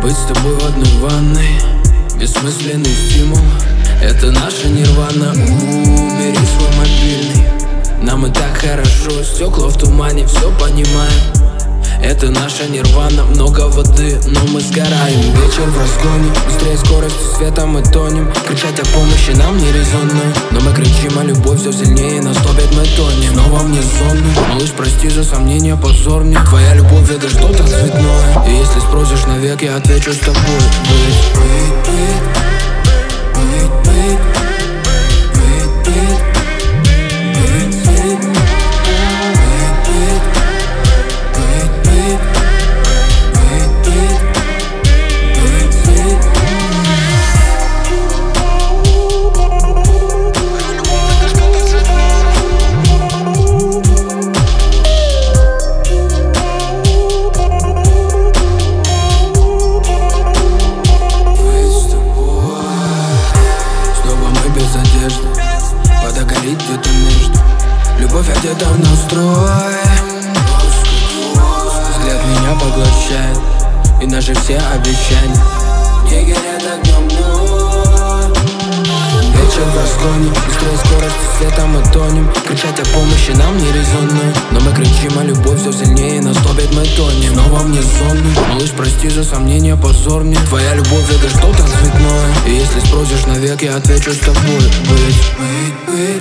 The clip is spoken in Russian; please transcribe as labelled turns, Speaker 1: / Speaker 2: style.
Speaker 1: Быть с тобой в одной ванной, бессмысленный стимул. Это наша нирвана. Убери свой мобильный, нам и так хорошо. Стекла в тумане, все понимаем. Это наша нирвана, много воды, но мы сгораем. Вечер в разгоне, быстрее скорости света мы тонем. Кричать о помощи нам не резонно, но мы кричим о любовь все сильнее, нас топит, мы тонем. Снова вне зоны, малыш, прости за сомнения, позор мне. Твоя любовь это что-то цветное, и если спросишь навек, я отвечу с тобой. Вода горит где-то между, любовь одета в настрой. Взгляд меня поглощает, и наши все обещания не горят огнем вновь. Вечер в разгоне, быстрее скорости света мы тонем. Кричать о помощи нам не резонно, но мы кричим о любовь все сильнее, нас топит, мы тонем. Снова вне зоны, малыш, прости за сомнения, позор мне. Твоя любовь это что-то цветное, и если спросишь навек, я отвечу с тобой. Быть.